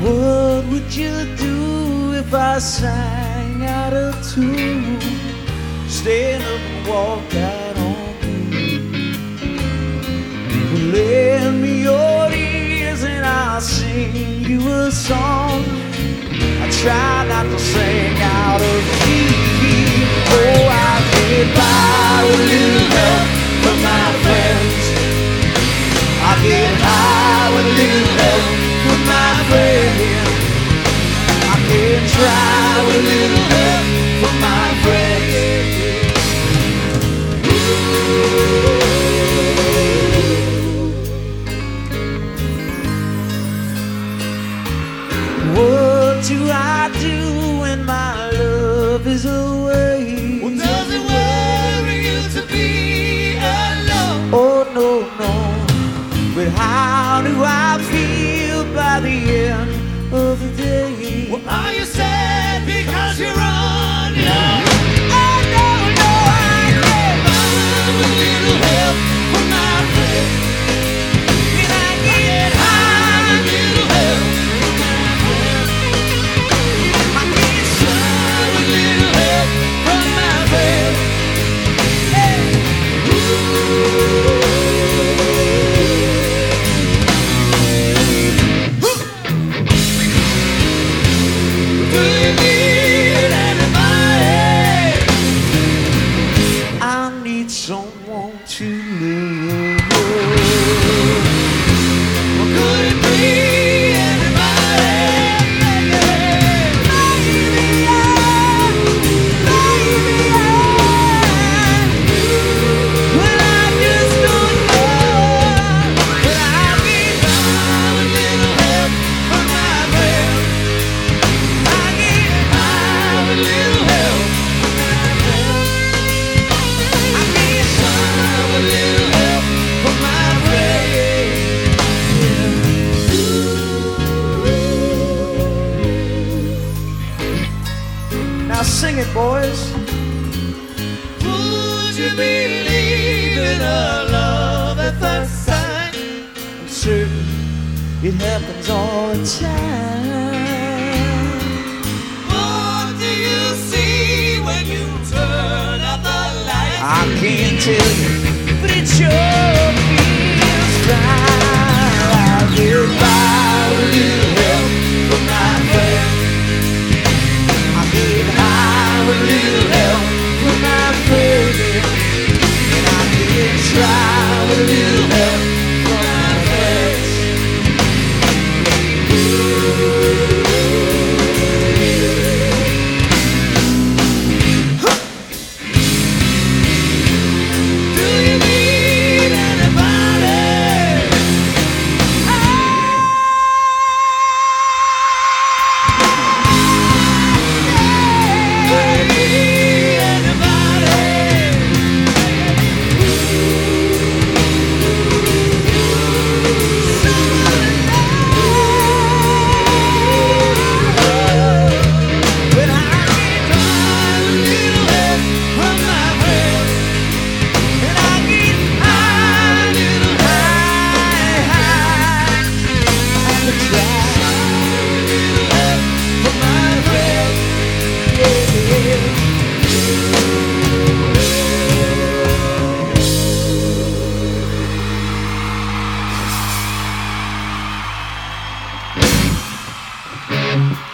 What would you do if I sang out of tune? Stand up and walk out on me. Well, lend me your ears and I'll sing you a song. I try not to sing out of key. Oh, I get by with a little help from my friends. I get high with a little help from my friends. I can try with a little help from my friends. What do I do when my love is away? Well, does it worry you to be alone? Oh, no, no. But how do I feel by the end of the day? Well, are you sad because you're on your own? Oh, no, no, I get by with a little help from my friends. and I get High with a little help from my friends. I get Try with a little help from my friends. Do you need anybody? I need someone to live. Or could it be anybody? Well, I just don't know. But I get By with a little help from my friends. I get By with a little help from my friends. I get By with a little help from my friends. Now sing it, boys. Would you believe in a love at first sight? I'm certain it happens all the time. What do you see when you turn out the light? I can't tell you, but it sure feels right. I get by with a little help from my friends. I get high with a little help from my friends. And I can try with a little help from my friends. Do you need anybody? Do you need anybody? But I By with a little help from my friends. and I get High, little high. I can try. little help from my friends. Yeah.